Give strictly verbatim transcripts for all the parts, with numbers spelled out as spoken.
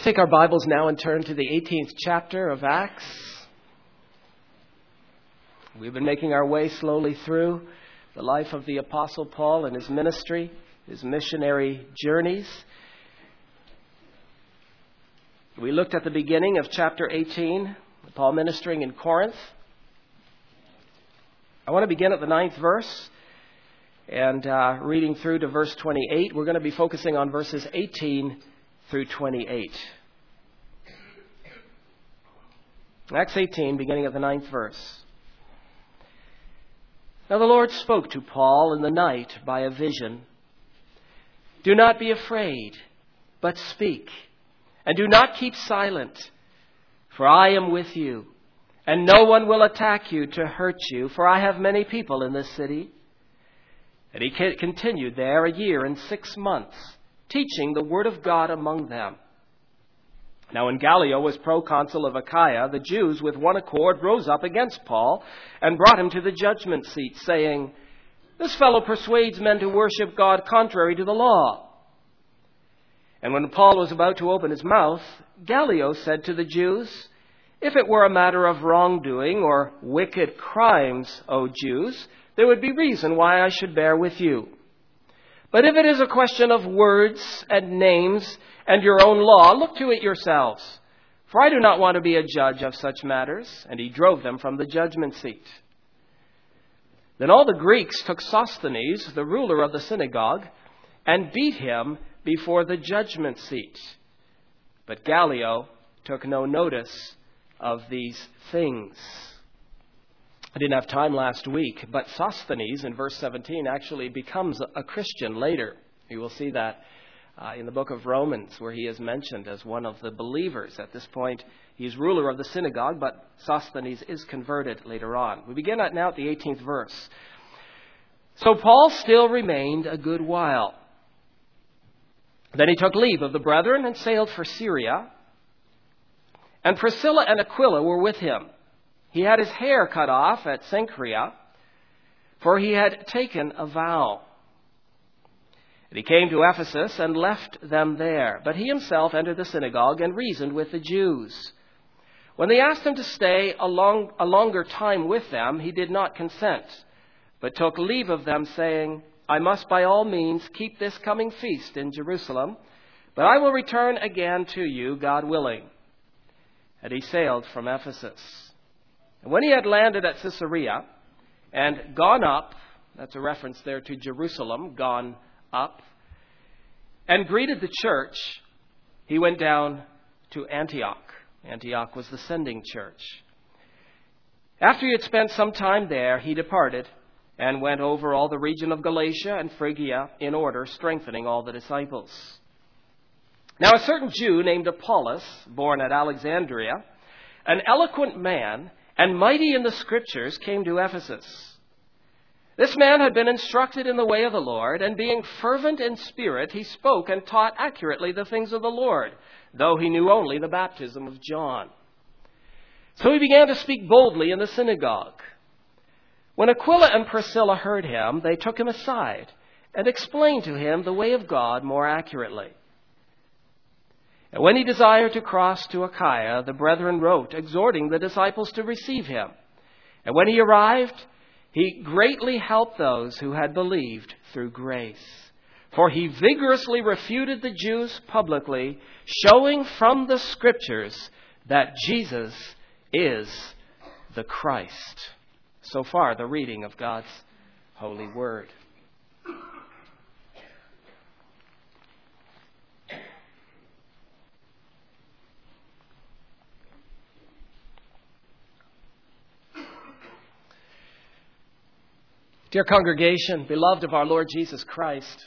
Let's take our Bibles now and turn to the eighteenth chapter of Acts. We've been making our way slowly through the life of the Apostle Paul and his ministry, his missionary journeys. We looked at the beginning of chapter eighteen, Paul ministering in Corinth. I want to begin at the ninth verse and uh, reading through to verse twenty-eight. We're going to be focusing on verses eighteen through twenty-eight. Acts eighteen, beginning at the ninth verse. Now the Lord spoke to Paul in the night by a vision. Do not be afraid, but speak, and do not keep silent, for I am with you, and no one will attack you to hurt you, for I have many people in this city. And he continued there a year and six months, teaching the word of God among them. Now when Gallio was proconsul of Achaia, the Jews with one accord rose up against Paul and brought him to the judgment seat, saying, This fellow persuades men to worship God contrary to the law. And when Paul was about to open his mouth, Gallio said to the Jews, If it were a matter of wrongdoing or wicked crimes, O Jews, there would be reason why I should bear with you. But if it is a question of words and names and your own law, look to it yourselves. For I do not want to be a judge of such matters. And he drove them from the judgment seat. Then all the Greeks took Sosthenes, the ruler of the synagogue, and beat him before the judgment seat. But Gallio took no notice of these things. I didn't have time last week, but Sosthenes in verse seventeen actually becomes a Christian later. You will see that uh, in the book of Romans, where he is mentioned as one of the believers. At this point, he's ruler of the synagogue, but Sosthenes is converted later on. We begin at now at the eighteenth verse. So Paul still remained a good while. Then he took leave of the brethren and sailed for Syria. And Priscilla and Aquila were with him. He had his hair cut off at Cenchrea, for he had taken a vow. And he came to Ephesus and left them there. But he himself entered the synagogue and reasoned with the Jews. When they asked him to stay a, long, a longer time with them, he did not consent, but took leave of them, saying, I must by all means keep this coming feast in Jerusalem, but I will return again to you, God willing. And he sailed from Ephesus. And when he had landed at Caesarea and gone up, that's a reference there to Jerusalem, gone up, and greeted the church, he went down to Antioch. Antioch was the sending church. After he had spent some time there, he departed and went over all the region of Galatia and Phrygia in order, strengthening all the disciples. Now a certain Jew named Apollos, born at Alexandria, an eloquent man and mighty in the Scriptures, came to Ephesus. This man had been instructed in the way of the Lord, and being fervent in spirit, he spoke and taught accurately the things of the Lord, though he knew only the baptism of John. So he began to speak boldly in the synagogue. When Aquila and Priscilla heard him, they took him aside and explained to him the way of God more accurately. And when he desired to cross to Achaia, the brethren wrote, exhorting the disciples to receive him. And when he arrived, he greatly helped those who had believed through grace. For he vigorously refuted the Jews publicly, showing from the Scriptures that Jesus is the Christ. So far, the reading of God's holy word. Dear congregation, beloved of our Lord Jesus Christ,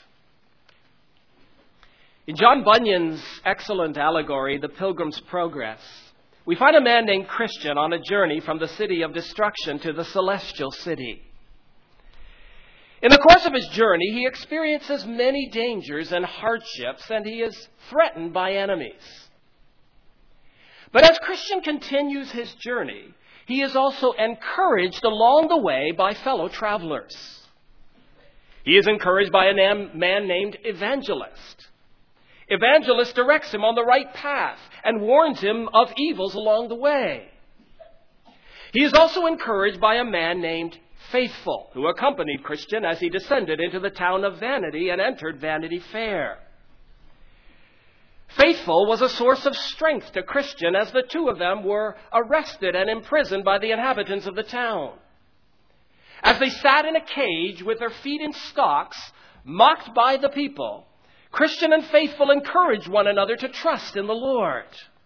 in John Bunyan's excellent allegory, The Pilgrim's Progress, we find a man named Christian on a journey from the city of destruction to the celestial city. In the course of his journey, he experiences many dangers and hardships, and he is threatened by enemies. But as Christian continues his journey, he is also encouraged along the way by fellow travelers. He is encouraged by a man named Evangelist. Evangelist directs him on the right path and warns him of evils along the way. He is also encouraged by a man named Faithful, who accompanied Christian as he descended into the town of Vanity and entered Vanity Fair. Faithful was a source of strength to Christian as the two of them were arrested and imprisoned by the inhabitants of the town. As they sat in a cage with their feet in stocks, mocked by the people, Christian and Faithful encouraged one another to trust in the Lord.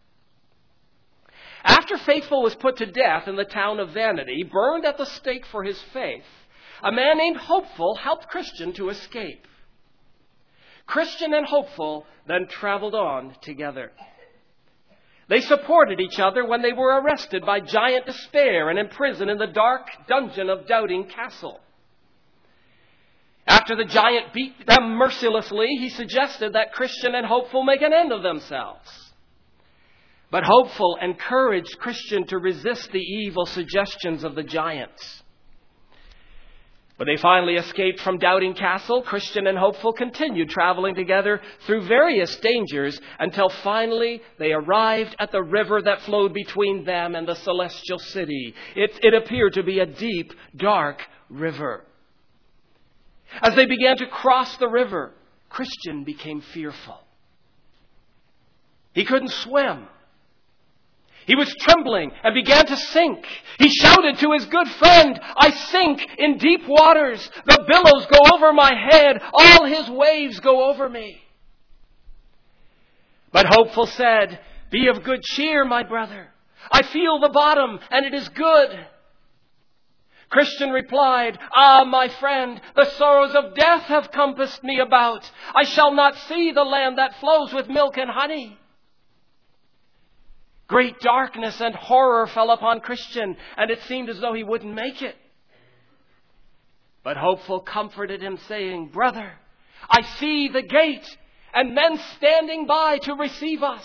After Faithful was put to death in the town of Vanity, burned at the stake for his faith, a man named Hopeful helped Christian to escape. Christian and Hopeful then traveled on together. They supported each other when they were arrested by Giant Despair and imprisoned in the dark dungeon of Doubting Castle. After the giant beat them mercilessly, he suggested that Christian and Hopeful make an end of themselves. But Hopeful encouraged Christian to resist the evil suggestions of the giants. When they finally escaped from Doubting Castle, Christian and Hopeful continued traveling together through various dangers until finally they arrived at the river that flowed between them and the celestial city. It, it appeared to be a deep, dark river. As they began to cross the river, Christian became fearful. He couldn't swim. He was trembling and began to sink. He shouted to his good friend, "I sink in deep waters. The billows go over my head. All his waves go over me." But Hopeful said, "Be of good cheer, my brother. I feel the bottom and it is good." Christian replied, "Ah, my friend, the sorrows of death have compassed me about. I shall not see the land that flows with milk and honey." Great darkness and horror fell upon Christian, and it seemed as though he wouldn't make it. But Hopeful comforted him, saying, "Brother, I see the gate and men standing by to receive us."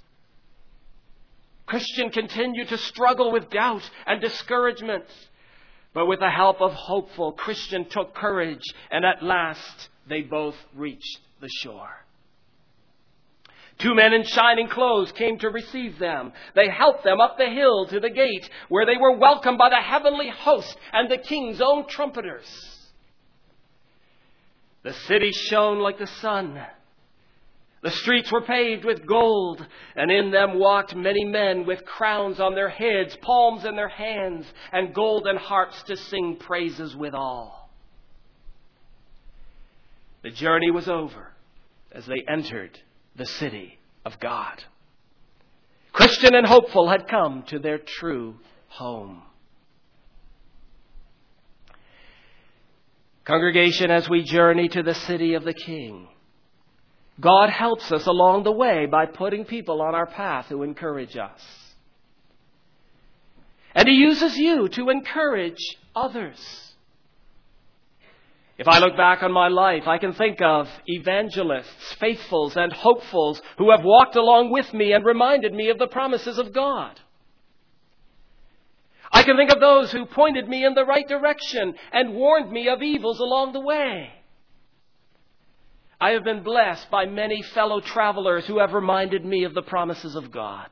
Christian continued to struggle with doubt and discouragement. But with the help of Hopeful, Christian took courage, and at last they both reached the shore. Two men in shining clothes came to receive them. They helped them up the hill to the gate, where they were welcomed by the heavenly host and the king's own trumpeters. The city shone like the sun. The streets were paved with gold, and in them walked many men with crowns on their heads, palms in their hands, and golden harps to sing praises withal. The journey was over as they entered the city of God. Christian and Hopeful had come to their true home. Congregation, as we journey to the city of the King, God helps us along the way by putting people on our path who encourage us. And He uses you to encourage others. If I look back on my life, I can think of evangelists, faithfuls, and hopefuls who have walked along with me and reminded me of the promises of God. I can think of those who pointed me in the right direction and warned me of evils along the way. I have been blessed by many fellow travelers who have reminded me of the promises of God.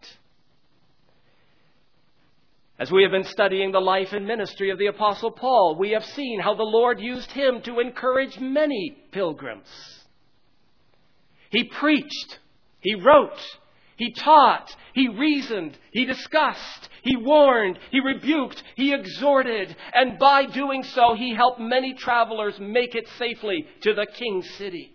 As we have been studying the life and ministry of the Apostle Paul, we have seen how the Lord used him to encourage many pilgrims. He preached, he wrote, he taught, he reasoned, he discussed, he warned, he rebuked, he exhorted, and by doing so, he helped many travelers make it safely to the King's city.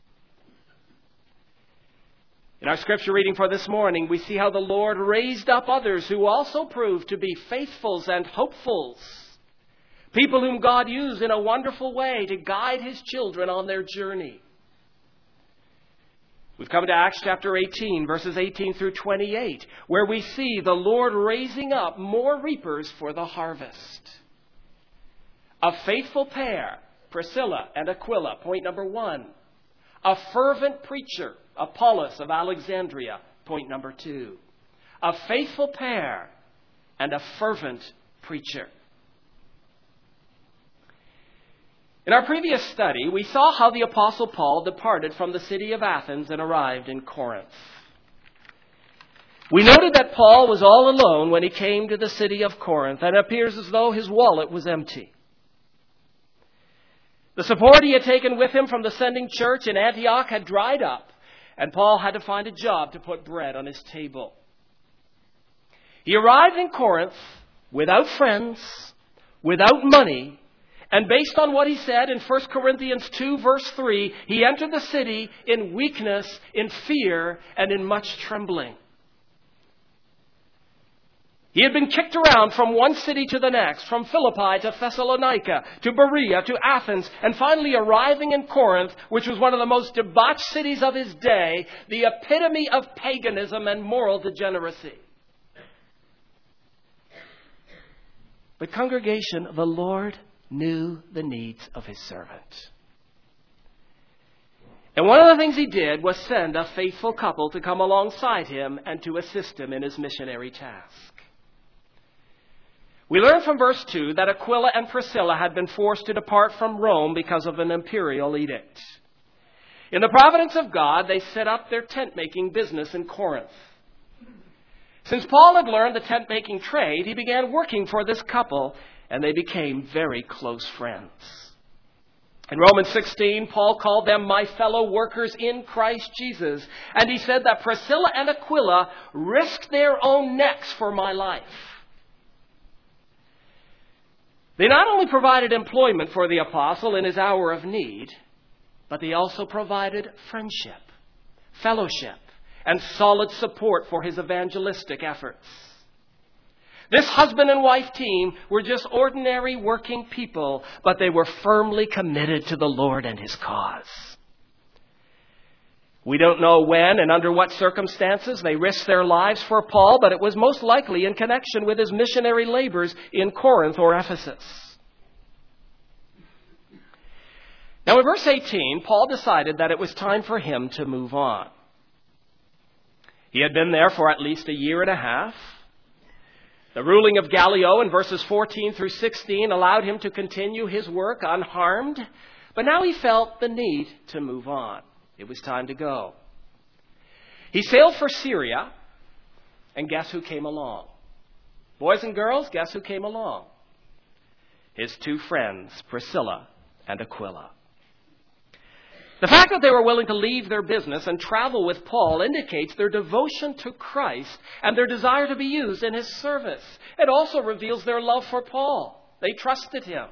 In our scripture reading for this morning, we see how the Lord raised up others who also proved to be faithfuls and hopefuls. People whom God used in a wonderful way to guide His children on their journey. We've come to Acts chapter eighteen, verses eighteen through twenty-eight, where we see the Lord raising up more reapers for the harvest. A faithful pair, Priscilla and Aquila, point number one. A fervent preacher, Apollos of Alexandria, point number two. A faithful pair and a fervent preacher. In our previous study, we saw how the Apostle Paul departed from the city of Athens and arrived in Corinth. We noted that Paul was all alone when he came to the city of Corinth, and it appears as though his wallet was empty. The support he had taken with him from the sending church in Antioch had dried up, and Paul had to find a job to put bread on his table. He arrived in Corinth without friends, without money, and based on what he said in First Corinthians two, verse three, he entered the city in weakness, in fear, and in much trembling. He had been kicked around from one city to the next, from Philippi to Thessalonica, to Berea, to Athens, and finally arriving in Corinth, which was one of the most debauched cities of his day, the epitome of paganism and moral degeneracy. But congregation, the Lord knew the needs of his servant. And one of the things he did was send a faithful couple to come alongside him and to assist him in his missionary task. We learn from verse two that Aquila and Priscilla had been forced to depart from Rome because of an imperial edict. In the providence of God, they set up their tent-making business in Corinth. Since Paul had learned the tent-making trade, he began working for this couple, and they became very close friends. In Romans sixteen, Paul called them my fellow workers in Christ Jesus, and he said that Priscilla and Aquila risked their own necks for my life. They not only provided employment for the apostle in his hour of need, but they also provided friendship, fellowship, and solid support for his evangelistic efforts. This husband and wife team were just ordinary working people, but they were firmly committed to the Lord and his cause. We don't know when and under what circumstances they risked their lives for Paul, but it was most likely in connection with his missionary labors in Corinth or Ephesus. Now in verse eighteen, Paul decided that it was time for him to move on. He had been there for at least a year and a half. The ruling of Gallio in verses fourteen through sixteen allowed him to continue his work unharmed, but now he felt the need to move on. It was time to go. He sailed for Syria, and guess who came along? Boys and girls, guess who came along? His two friends, Priscilla and Aquila. The fact that they were willing to leave their business and travel with Paul indicates their devotion to Christ and their desire to be used in his service. It also reveals their love for Paul. They trusted him.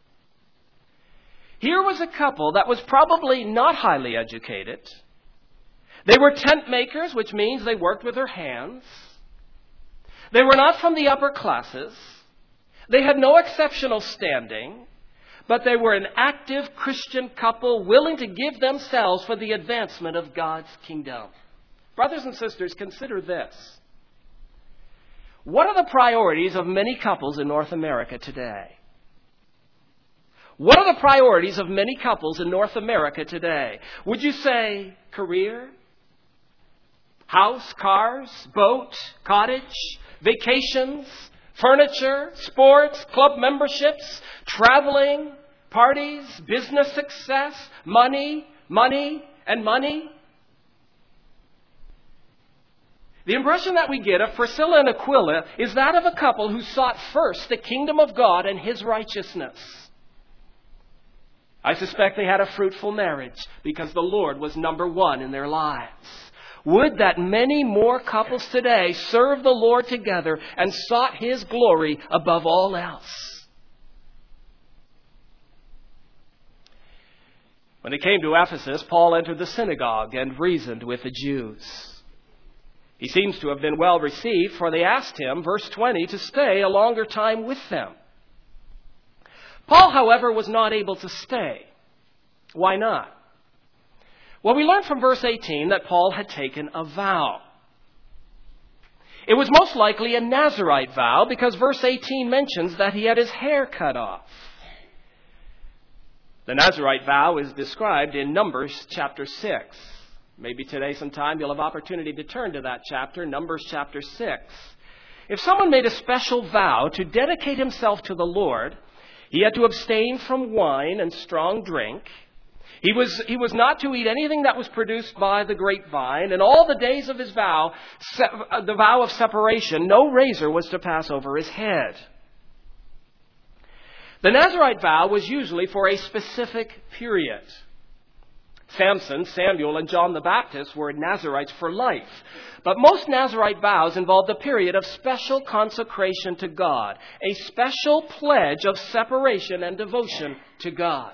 Here was a couple that was probably not highly educated. They were tent makers, which means they worked with their hands. They were not from the upper classes. They had no exceptional standing, but they were an active Christian couple willing to give themselves for the advancement of God's kingdom. Brothers and sisters, consider this. What are the priorities of many couples in North America today? What are the priorities of many couples in North America today? Would you say career, house, cars, boat, cottage, vacations, furniture, sports, club memberships, traveling, parties, business success, money, money, and money? The impression that we get of Priscilla and Aquila is that of a couple who sought first the kingdom of God and his righteousness. I suspect they had a fruitful marriage because the Lord was number one in their lives. Would that many more couples today serve the Lord together and sought his glory above all else. When they came to Ephesus, Paul entered the synagogue and reasoned with the Jews. He seems to have been well received, for they asked him, verse twenty, to stay a longer time with them. Paul, however, was not able to stay. Why not? Well, we learn from verse eighteen that Paul had taken a vow. It was most likely a Nazirite vow because verse eighteen mentions that he had his hair cut off. The Nazirite vow is described in Numbers chapter six. Maybe today sometime you'll have opportunity to turn to that chapter, Numbers chapter six. If someone made a special vow to dedicate himself to the Lord, He had to abstain from wine and strong drink. He was, he was not to eat anything that was produced by the grapevine. And all the days of his vow, se- the vow of separation, no razor was to pass over his head. The Nazirite vow was usually for a specific period. Samson, Samuel, and John the Baptist were Nazirites for life. But most Nazirite vows involved a period of special consecration to God, a special pledge of separation and devotion to God.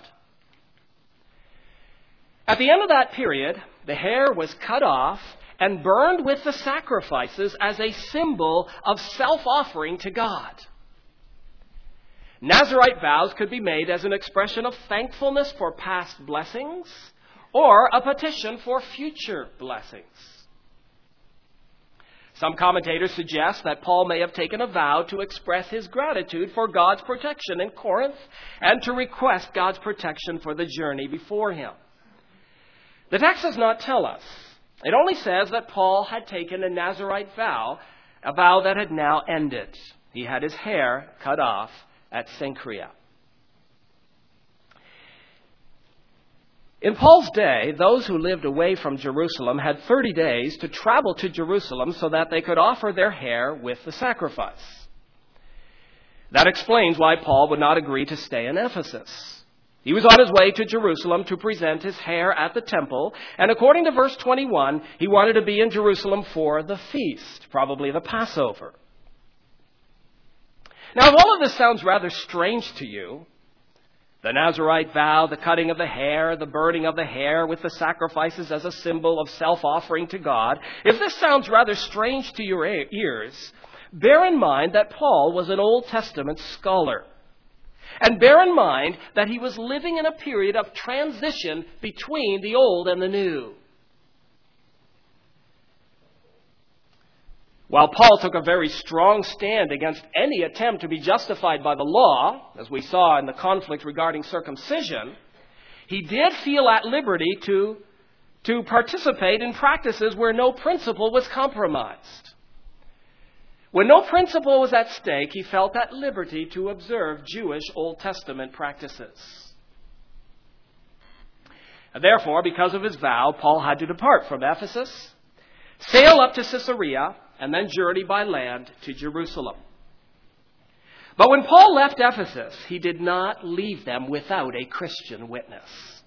At the end of that period, the hair was cut off and burned with the sacrifices as a symbol of self-offering to God. Nazirite vows could be made as an expression of thankfulness for past blessings or a petition for future blessings. Some commentators suggest that Paul may have taken a vow to express his gratitude for God's protection in Corinth and to request God's protection for the journey before him. The text does not tell us. It only says that Paul had taken a Nazirite vow, a vow that had now ended. He had his hair cut off at Cenchrea. In Paul's day, those who lived away from Jerusalem had thirty days to travel to Jerusalem so that they could offer their hair with the sacrifice. That explains why Paul would not agree to stay in Ephesus. He was on his way to Jerusalem to present his hair at the temple, and according to verse twenty-one, he wanted to be in Jerusalem for the feast, probably the Passover. Now, if all of this sounds rather strange to you, the Nazirite vow, the cutting of the hair, the burning of the hair with the sacrifices as a symbol of self-offering to God, if this sounds rather strange to your ears, bear in mind that Paul was an Old Testament scholar. And bear in mind that he was living in a period of transition between the old and the new. While Paul took a very strong stand against any attempt to be justified by the law, as we saw in the conflict regarding circumcision, he did feel at liberty to, to participate in practices where no principle was compromised. When no principle was at stake, he felt at liberty to observe Jewish Old Testament practices. And therefore, because of his vow, Paul had to depart from Ephesus, sail up to Caesarea, and then journey by land to Jerusalem. But when Paul left Ephesus, he did not leave them without a Christian witness.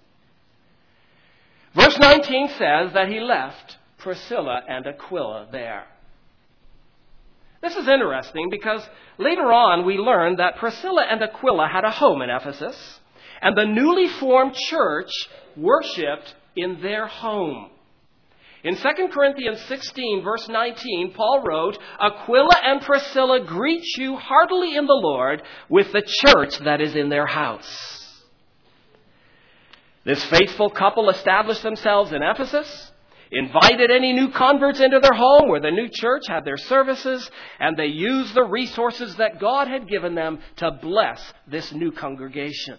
Verse nineteen says that he left Priscilla and Aquila there. This is interesting because later on we learn that Priscilla and Aquila had a home in Ephesus, and the newly formed church worshipped in their home. In Second Corinthians sixteen, verse nineteen, Paul wrote, "Aquila and Priscilla greet you heartily in the Lord with the church that is in their house." This faithful couple established themselves in Ephesus, invited any new converts into their home where the new church had their services, and they used the resources that God had given them to bless this new congregation.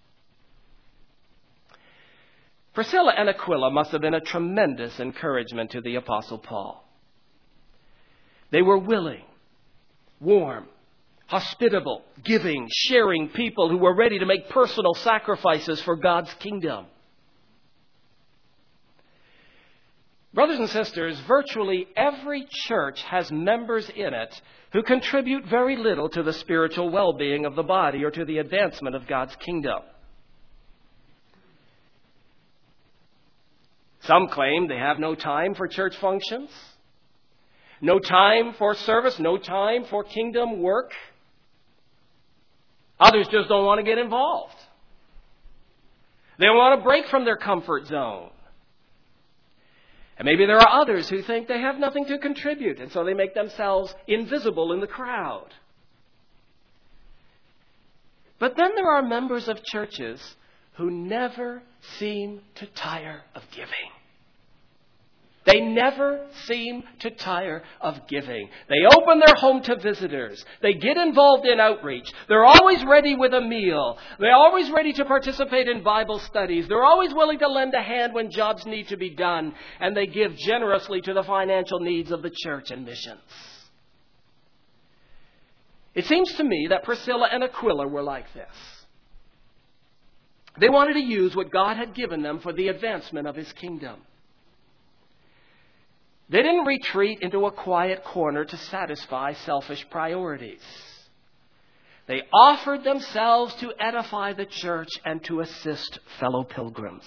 Priscilla and Aquila must have been a tremendous encouragement to the Apostle Paul. They were willing, warm, hospitable, giving, sharing people who were ready to make personal sacrifices for God's kingdom. Brothers and sisters, virtually every church has members in it who contribute very little to the spiritual well-being of the body or to the advancement of God's kingdom. Some claim they have no time for church functions, no time for service, no time for kingdom work. Others just don't want to get involved. They want to break from their comfort zone. And maybe there are others who think they have nothing to contribute, and so they make themselves invisible in the crowd. But then there are members of churches who never seem to tire of giving. They never seem to tire of giving. They open their home to visitors. They get involved in outreach. They're always ready with a meal. They're always ready to participate in Bible studies. They're always willing to lend a hand when jobs need to be done. And they give generously to the financial needs of the church and missions. It seems to me that Priscilla and Aquila were like this. They wanted to use what God had given them for the advancement of His kingdom. They didn't retreat into a quiet corner to satisfy selfish priorities. They offered themselves to edify the church and to assist fellow pilgrims.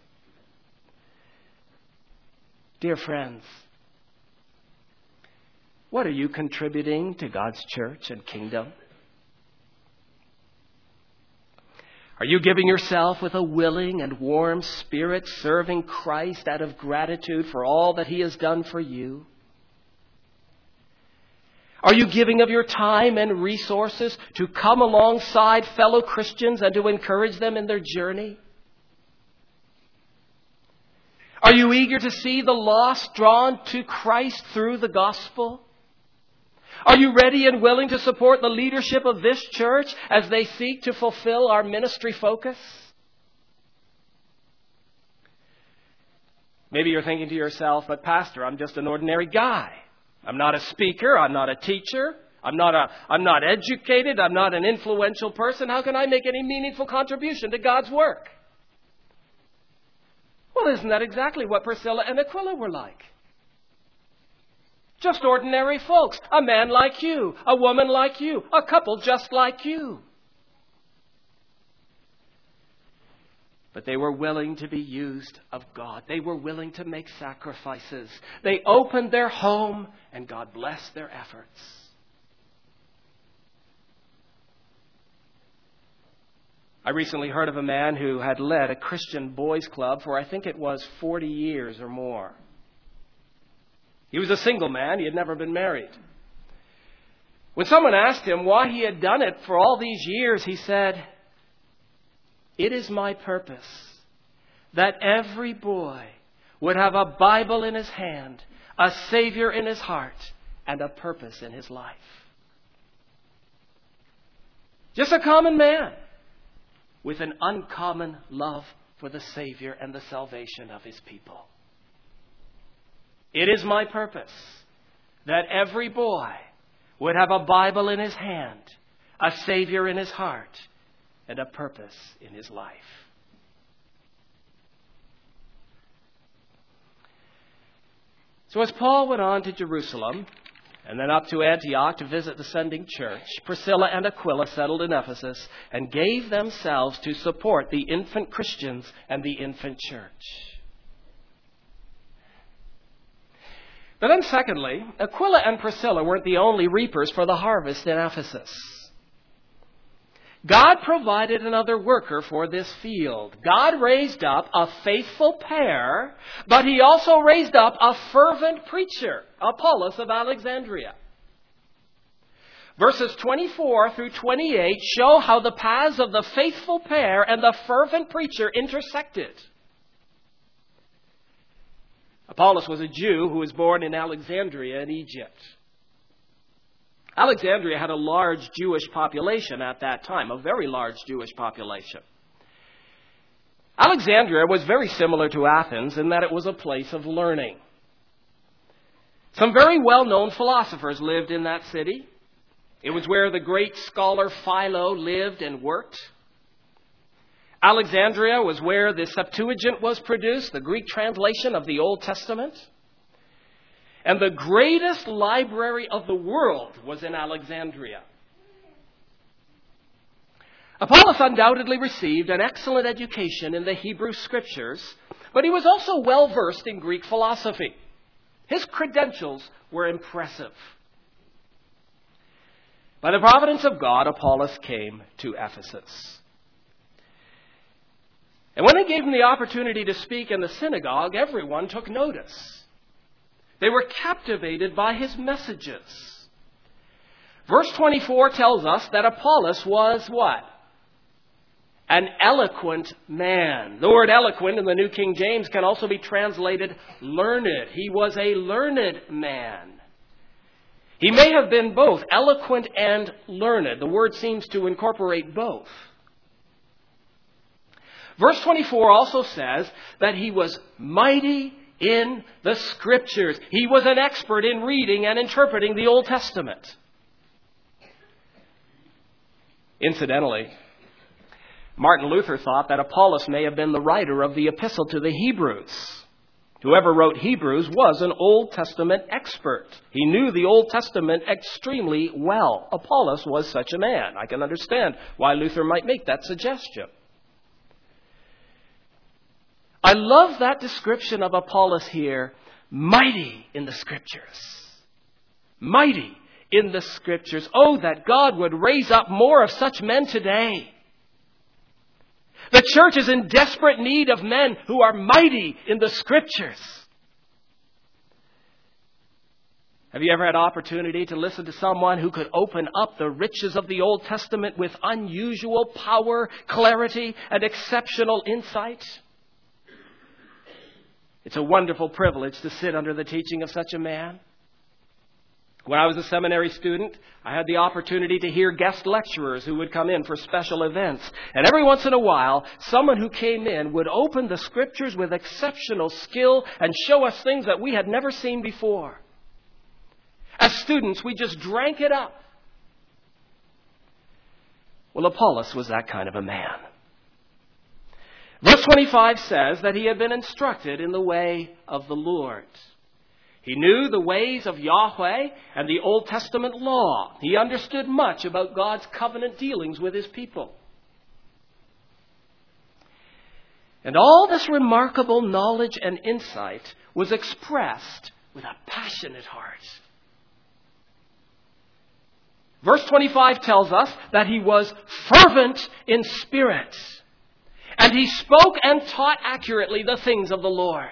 Dear friends, what are you contributing to God's church and kingdom? Are you giving yourself with a willing and warm spirit, serving Christ out of gratitude for all that He has done for you? Are you giving of your time and resources to come alongside fellow Christians and to encourage them in their journey? Are you eager to see the lost drawn to Christ through the gospel? Are you ready and willing to support the leadership of this church as they seek to fulfill our ministry focus? Maybe you're thinking to yourself, but Pastor, I'm just an ordinary guy. I'm not a speaker. I'm not a teacher. I'm not a, I'm not educated. I'm not an influential person. How can I make any meaningful contribution to God's work? Well, isn't that exactly what Priscilla and Aquila were like? Just ordinary folks. A man like you. A woman like you. A couple just like you. But they were willing to be used of God. They were willing to make sacrifices. They opened their home, and God blessed their efforts. I recently heard of a man who had led a Christian boys' club for, I think it was, forty years or more. He was a single man. He had never been married. When someone asked him why he had done it for all these years, he said, "It is my purpose that every boy would have a Bible in his hand, a Savior in his heart, and a purpose in his life." Just a common man with an uncommon love for the Savior and the salvation of His people. It is my purpose that every boy would have a Bible in his hand, a Savior in his heart, and a purpose in his life. So as Paul went on to Jerusalem and then up to Antioch to visit the sending church, Priscilla and Aquila settled in Ephesus and gave themselves to support the infant Christians and the infant church. But then secondly, Aquila and Priscilla weren't the only reapers for the harvest in Ephesus. God provided another worker for this field. God raised up a faithful pair, but He also raised up a fervent preacher, Apollos of Alexandria. Verses twenty-four through twenty-eight show how the paths of the faithful pair and the fervent preacher intersected. Apollos was a Jew who was born in Alexandria in Egypt. Alexandria had a large Jewish population at that time, a very large Jewish population. Alexandria was very similar to Athens in that it was a place of learning. Some very well-known philosophers lived in that city. It was where the great scholar Philo lived and worked. Alexandria was where the Septuagint was produced, the Greek translation of the Old Testament. And the greatest library of the world was in Alexandria. Apollos undoubtedly received an excellent education in the Hebrew Scriptures, but he was also well versed in Greek philosophy. His credentials were impressive. By the providence of God, Apollos came to Ephesus. And when they gave him the opportunity to speak in the synagogue, everyone took notice. They were captivated by his messages. Verse twenty-four tells us that Apollos was what? An eloquent man. The word eloquent in the New King James can also be translated learned. He was a learned man. He may have been both eloquent and learned. The word seems to incorporate both. Verse twenty-four also says that he was mighty in the Scriptures. He was an expert in reading and interpreting the Old Testament. Incidentally, Martin Luther thought that Apollos may have been the writer of the epistle to the Hebrews. Whoever wrote Hebrews was an Old Testament expert. He knew the Old Testament extremely well. Apollos was such a man. I can understand why Luther might make that suggestion. I love that description of Apollos here, mighty in the Scriptures. Mighty in the Scriptures. Oh, that God would raise up more of such men today. The church is in desperate need of men who are mighty in the Scriptures. Have you ever had opportunity to listen to someone who could open up the riches of the Old Testament with unusual power, clarity, and exceptional insight? It's a wonderful privilege to sit under the teaching of such a man. When I was a seminary student, I had the opportunity to hear guest lecturers who would come in for special events. And every once in a while, someone who came in would open the Scriptures with exceptional skill and show us things that we had never seen before. As students, we just drank it up. Well, Apollos was that kind of a man. Verse twenty-five says that he had been instructed in the way of the Lord. He knew the ways of Yahweh and the Old Testament law. He understood much about God's covenant dealings with his people. And all this remarkable knowledge and insight was expressed with a passionate heart. Verse twenty-five tells us that he was fervent in spirit. And he spoke and taught accurately the things of the Lord.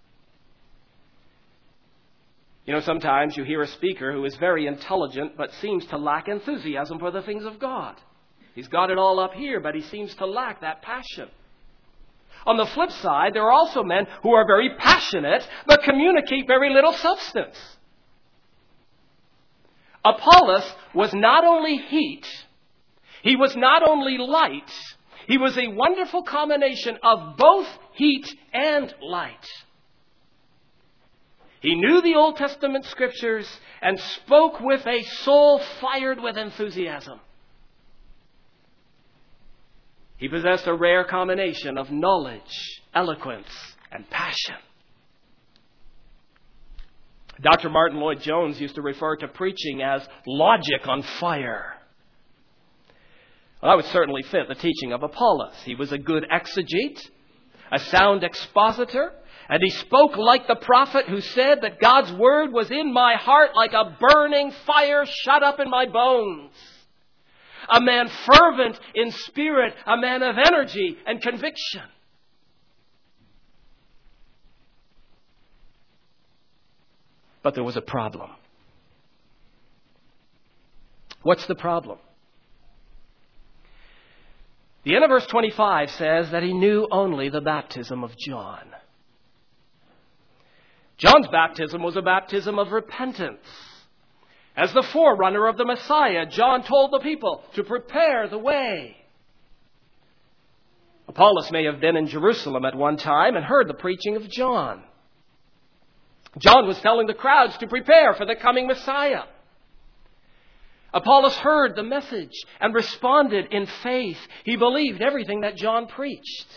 You know, sometimes you hear a speaker who is very intelligent but seems to lack enthusiasm for the things of God. He's got it all up here, but he seems to lack that passion. On the flip side, there are also men who are very passionate but communicate very little substance. Apollos was not only heat, he was not only light, he was a wonderful combination of both heat and light. He knew the Old Testament Scriptures and spoke with a soul fired with enthusiasm. He possessed a rare combination of knowledge, eloquence, and passion. Doctor Martin Lloyd-Jones used to refer to preaching as logic on fire. Well, that would certainly fit the teaching of Apollos. He was a good exegete, a sound expositor, and he spoke like the prophet who said that God's word was in my heart like a burning fire shut up in my bones. A man fervent in spirit, a man of energy and conviction. But there was a problem. What's the problem? The end of verse twenty-five says that he knew only the baptism of John. John's baptism was a baptism of repentance. As the forerunner of the Messiah, John told the people to prepare the way. Apollos may have been in Jerusalem at one time and heard the preaching of John. John was telling the crowds to prepare for the coming Messiah. Apollos heard the message and responded in faith. He believed everything that John preached.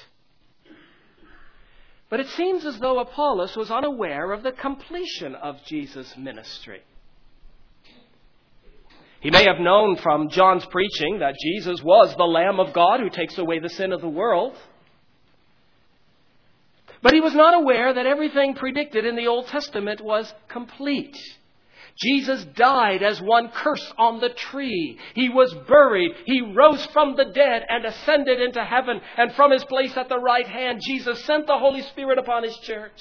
But it seems as though Apollos was unaware of the completion of Jesus' ministry. He may have known from John's preaching that Jesus was the Lamb of God who takes away the sin of the world. But he was not aware that everything predicted in the Old Testament was complete. Jesus died as one cursed on the tree. He was buried. He rose from the dead and ascended into heaven. And from his place at the right hand, Jesus sent the Holy Spirit upon his church.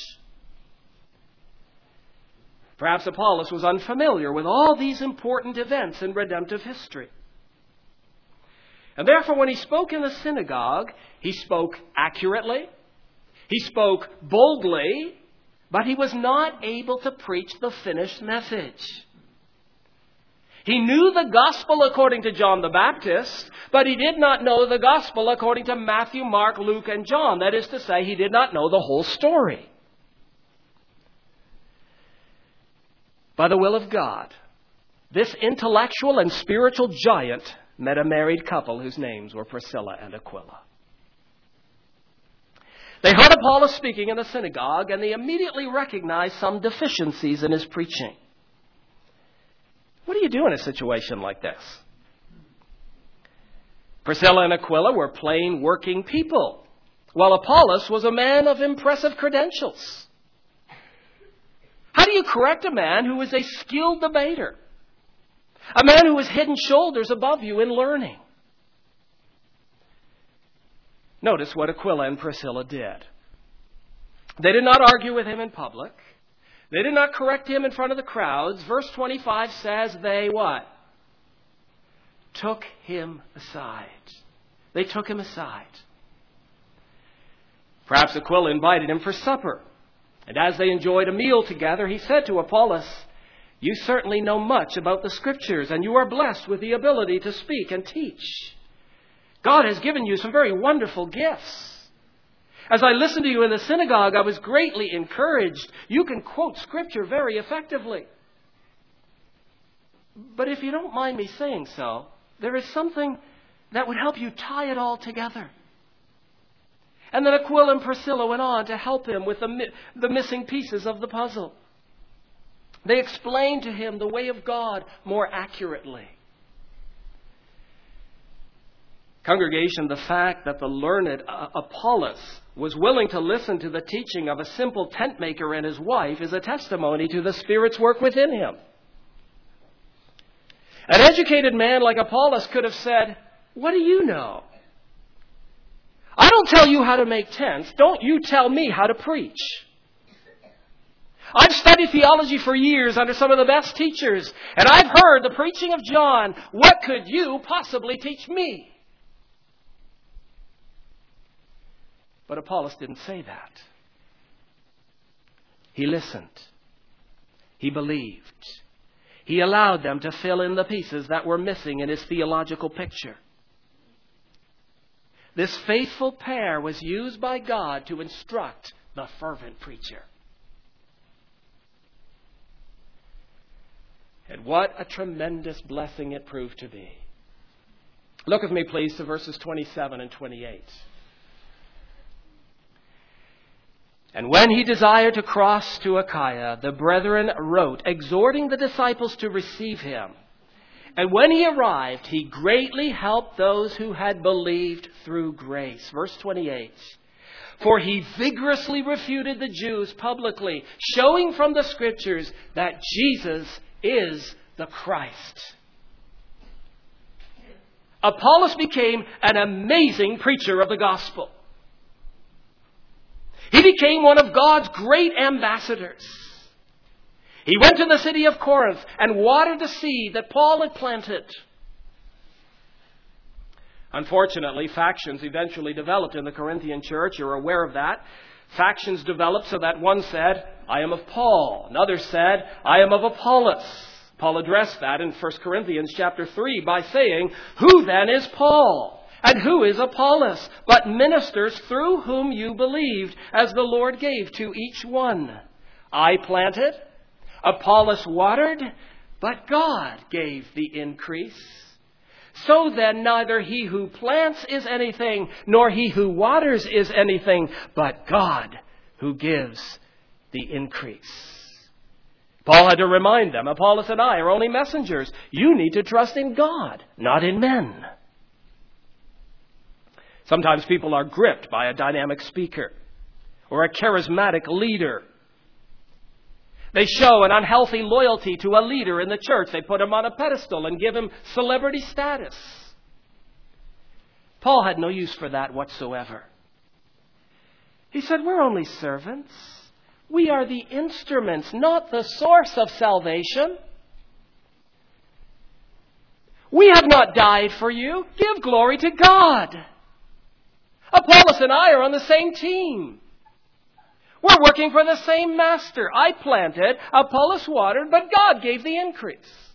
Perhaps Apollos was unfamiliar with all these important events in redemptive history. And therefore, when he spoke in the synagogue, he spoke accurately. He spoke boldly. But he was not able to preach the finished message. He knew the gospel according to John the Baptist, but he did not know the gospel according to Matthew, Mark, Luke, and John. That is to say, he did not know the whole story. By the will of God, this intellectual and spiritual giant met a married couple whose names were Priscilla and Aquila. They heard Apollos speaking in the synagogue, and they immediately recognized some deficiencies in his preaching. What do you do in a situation like this? Priscilla and Aquila were plain working people, while Apollos was a man of impressive credentials. How do you correct a man who is a skilled debater? A man who is head and shoulders above you in learning? Notice what Aquila and Priscilla did. They did not argue with him in public. They did not correct him in front of the crowds. Verse twenty-five says they what? Took him aside. They took him aside. Perhaps Aquila invited him for supper. And as they enjoyed a meal together, he said to Apollos, "You certainly know much about the Scriptures, and you are blessed with the ability to speak and teach. God has given you some very wonderful gifts. As I listened to you in the synagogue, I was greatly encouraged. You can quote Scripture very effectively. But if you don't mind me saying so, there is something that would help you tie it all together." And then Aquila and Priscilla went on to help him with the, the missing pieces of the puzzle. They explained to him the way of God more accurately. Congregation, the fact that the learned Apollos was willing to listen to the teaching of a simple tent maker and his wife is a testimony to the Spirit's work within him. An educated man like Apollos could have said, "What do you know? I don't tell you how to make tents. Don't you tell me how to preach. I've studied theology for years under some of the best teachers, and I've heard the preaching of John. What could you possibly teach me?" But Apollos didn't say that. He listened. He believed. He allowed them to fill in the pieces that were missing in his theological picture. This faithful pair was used by God to instruct the fervent preacher. And what a tremendous blessing it proved to be. Look with me, please, to verses twenty-seven and twenty-eight. "And when he desired to cross to Achaia, the brethren wrote, exhorting the disciples to receive him. And when he arrived, he greatly helped those who had believed through grace." Verse twenty-eight. "For he vigorously refuted the Jews publicly, showing from the Scriptures that Jesus is the Christ." Apollos became an amazing preacher of the gospel. He became one of God's great ambassadors. He went to the city of Corinth and watered the seed that Paul had planted. Unfortunately, factions eventually developed in the Corinthian church. You're aware of that. Factions developed so that one said, "I am of Paul." Another said, "I am of Apollos." Paul addressed that in First Corinthians chapter three by saying, "Who then is Paul? And who is Apollos? But ministers through whom you believed, as the Lord gave to each one. I planted, Apollos watered, but God gave the increase. So then neither he who plants is anything, nor he who waters is anything, but God who gives the increase." Paul had to remind them, Apollos and I are only messengers. You need to trust in God, not in men. Sometimes people are gripped by a dynamic speaker or a charismatic leader. They show an unhealthy loyalty to a leader in the church. They put him on a pedestal and give him celebrity status. Paul had no use for that whatsoever. He said, "We're only servants. We are the instruments, not the source of salvation. We have not died for you. Give glory to God. Apollos and I are on the same team. We're working for the same master. I planted, Apollos watered, but God gave the increase."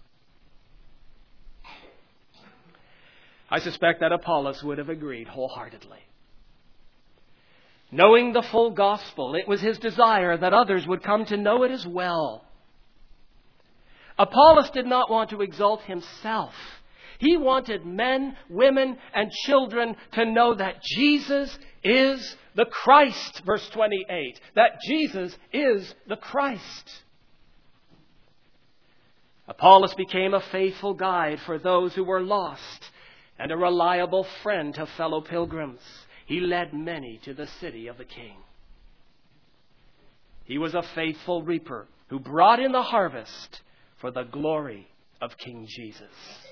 I suspect that Apollos would have agreed wholeheartedly. Knowing the full gospel, it was his desire that others would come to know it as well. Apollos did not want to exalt himself. He wanted men, women, and children to know that Jesus is the Christ, verse twenty-eight. That Jesus is the Christ. Apollos became a faithful guide for those who were lost and a reliable friend to fellow pilgrims. He led many to the city of the King. He was a faithful reaper who brought in the harvest for the glory of King Jesus.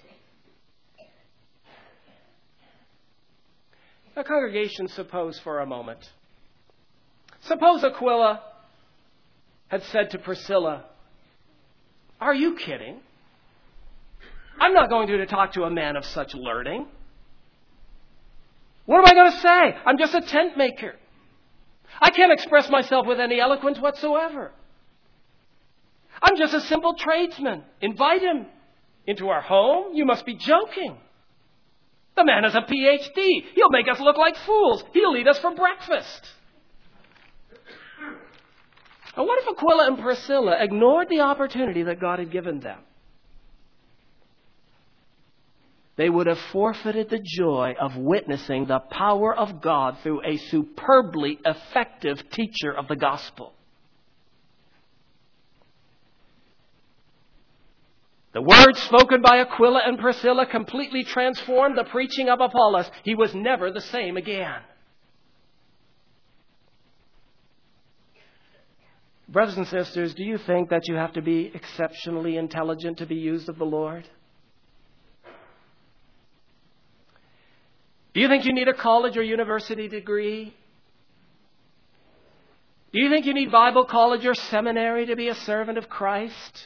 Now, congregation, suppose for a moment. Suppose Aquila had said to Priscilla, "Are you kidding? I'm not going to talk to a man of such learning. What am I going to say? I'm just a tent maker. I can't express myself with any eloquence whatsoever. I'm just a simple tradesman. Invite him into our home? You must be joking. The man has a P H D. He'll make us look like fools. He'll eat us for breakfast." Now, what if Aquila and Priscilla ignored the opportunity that God had given them? They would have forfeited the joy of witnessing the power of God through a superbly effective teacher of the gospel. The words spoken by Aquila and Priscilla completely transformed the preaching of Apollos. He was never the same again. Brothers and sisters, do you think that you have to be exceptionally intelligent to be used of the Lord? Do you think you need a college or university degree? Do you think you need Bible college or seminary to be a servant of Christ?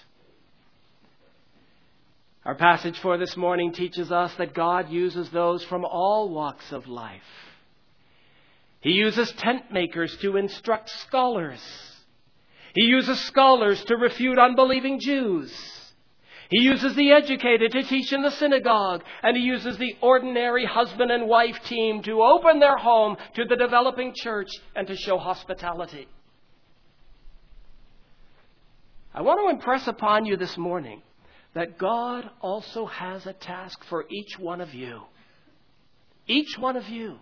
Our passage for this morning teaches us that God uses those from all walks of life. He uses tent makers to instruct scholars. He uses scholars to refute unbelieving Jews. He uses the educated to teach in the synagogue. And he uses the ordinary husband and wife team to open their home to the developing church and to show hospitality. I want to impress upon you this morning that God also has a task for each one of you. Each one of you.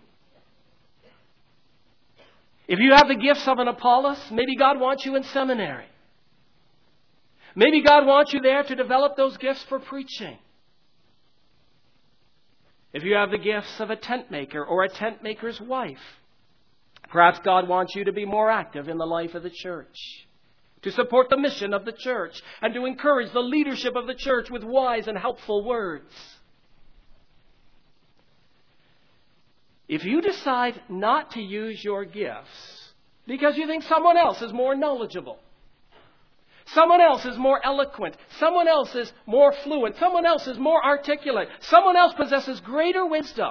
If you have the gifts of an Apollos, maybe God wants you in seminary. Maybe God wants you there to develop those gifts for preaching. If you have the gifts of a tent maker or a tent maker's wife, perhaps God wants you to be more active in the life of the church, to support the mission of the church, and to encourage the leadership of the church with wise and helpful words. If you decide not to use your gifts because you think someone else is more knowledgeable, someone else is more eloquent, someone else is more fluent, someone else is more articulate, someone else possesses greater wisdom,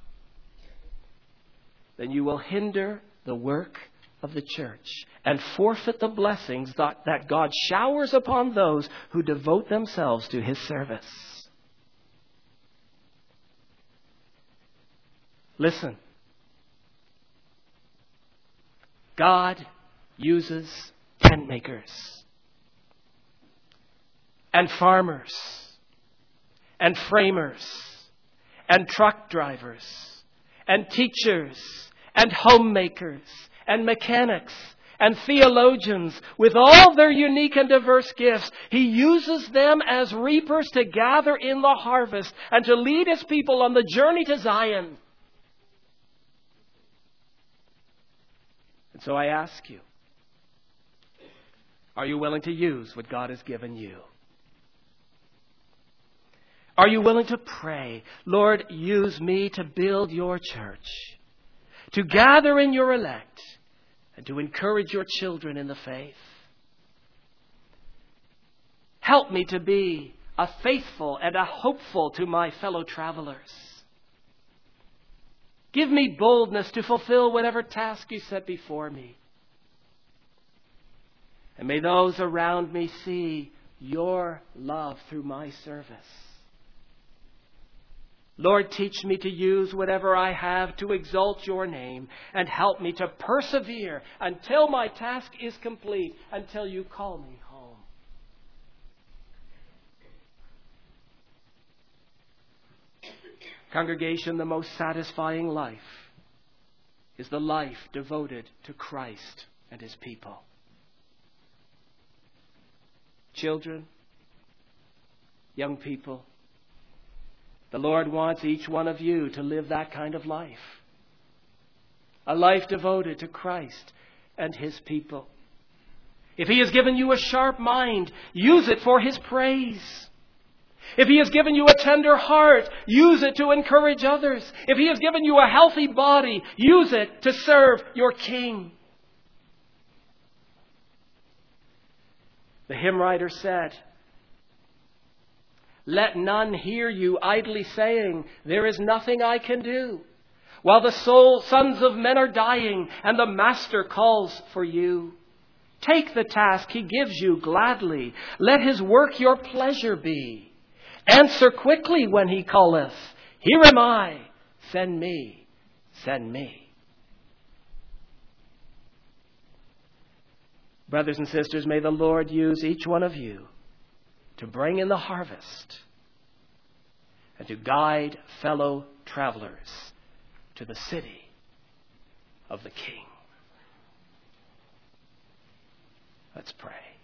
then you will hinder the work of the church and forfeit the blessings that, that God showers upon those who devote themselves to His service. Listen. God uses tent makers and farmers and framers and truck drivers and teachers and homemakers and mechanics and theologians with all their unique and diverse gifts. He uses them as reapers to gather in the harvest and to lead His people on the journey to Zion. And so I ask you, are you willing to use what God has given you? Are you willing to pray, Lord, use me to build your church, to gather in your elect, and to encourage your children in the faith? Help me to be a faithful and a hopeful to my fellow travelers. Give me boldness to fulfill whatever task you set before me. And may those around me see your love through my service. Lord, teach me to use whatever I have to exalt your name, and help me to persevere until my task is complete, until you call me home. Congregation, the most satisfying life is the life devoted to Christ and His people. Children, young people, the Lord wants each one of you to live that kind of life. A life devoted to Christ and His people. If He has given you a sharp mind, use it for His praise. If He has given you a tender heart, use it to encourage others. If He has given you a healthy body, use it to serve your King. The hymn writer said, "Let none hear you idly saying, 'There is nothing I can do,' while the soul, sons of men are dying and the Master calls for you. Take the task He gives you gladly. Let His work your pleasure be. Answer quickly when He calleth. Here am I. Send me. Send me." Brothers and sisters, may the Lord use each one of you to bring in the harvest and to guide fellow travelers to the city of the King. Let's pray.